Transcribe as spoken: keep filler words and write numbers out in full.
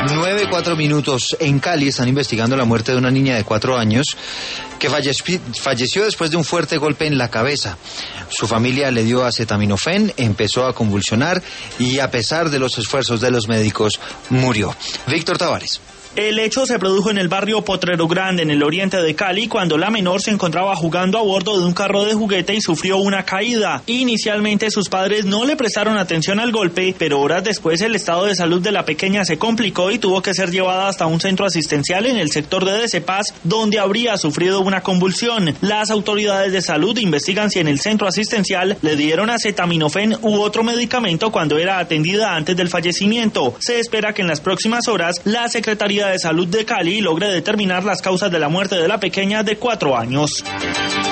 nueve, cuatro minutos. En Cali están investigando la muerte de una niña de cuatro años que falleció, falleció después de un fuerte golpe en la cabeza. Su familia le dio acetaminofén, empezó a convulsionar y a pesar de los esfuerzos de los médicos, murió. Víctor Tavares. El hecho se produjo en el barrio Potrero Grande, en el oriente de Cali, cuando la menor se encontraba jugando a bordo de un carro de juguete y sufrió una caída. Inicialmente sus padres no le prestaron atención al golpe, pero horas después el estado de salud de la pequeña se complicó y tuvo que ser llevada hasta un centro asistencial en el sector de Decepaz, donde habría sufrido una convulsión. Las autoridades de salud investigan si en el centro asistencial le dieron acetaminofén u otro medicamento cuando era atendida antes del fallecimiento. Se espera que en las próximas horas la Secretaría de Salud de Cali logre determinar las causas de la muerte de la pequeña de cuatro años.